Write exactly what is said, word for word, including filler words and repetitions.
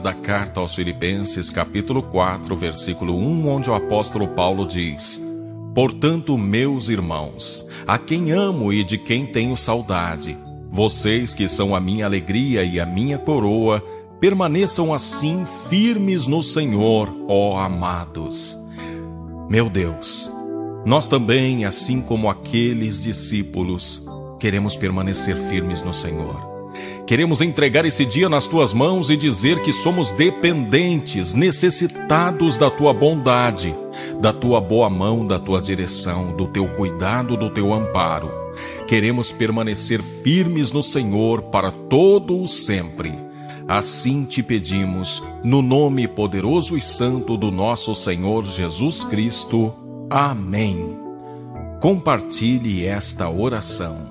Da carta aos Filipenses, capítulo quatro, versículo um, onde o apóstolo Paulo diz: Portanto, meus irmãos, a quem amo e de quem tenho saudade, vocês que são a minha alegria e a minha coroa, permaneçam assim firmes no Senhor, ó amados. Meu Deus, nós também, assim como aqueles discípulos, queremos permanecer firmes no Senhor. Queremos entregar esse dia nas tuas mãos e dizer que somos dependentes, necessitados da tua bondade, da tua boa mão, da tua direção, do teu cuidado, do teu amparo. Queremos permanecer firmes no Senhor para todo o sempre. Assim te pedimos, no nome poderoso e santo do nosso Senhor Jesus Cristo. Amém. Compartilhe esta oração.